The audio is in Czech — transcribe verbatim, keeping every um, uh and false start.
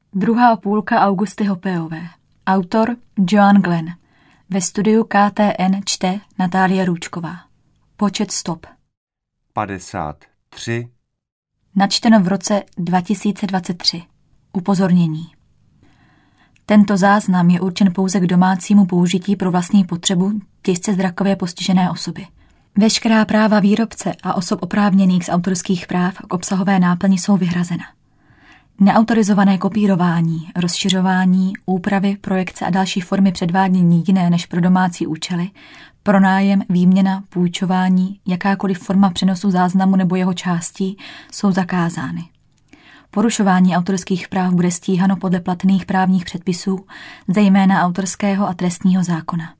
Druhá půlka Augusty Hopeové. Autor Joan Glenn. Ve studiu K T N čte Natália Růčková. Počet stop. padesát tři. Načteno v roce dva tisíce dvacet tři. Upozornění. Tento záznam je určen pouze k domácímu použití pro vlastní potřebu těžce zrakově postižené osoby. Veškerá práva výrobce a osob oprávněných z autorských práv k obsahové náplni jsou vyhrazena. Neautorizované kopírování, rozšiřování, úpravy, projekce a další formy předvádění jiné než pro domácí účely, pronájem, výměna, půjčování, jakákoliv forma přenosu záznamu nebo jeho částí jsou zakázány. Porušování autorských práv bude stíhano podle platných právních předpisů, zejména autorského a trestního zákona.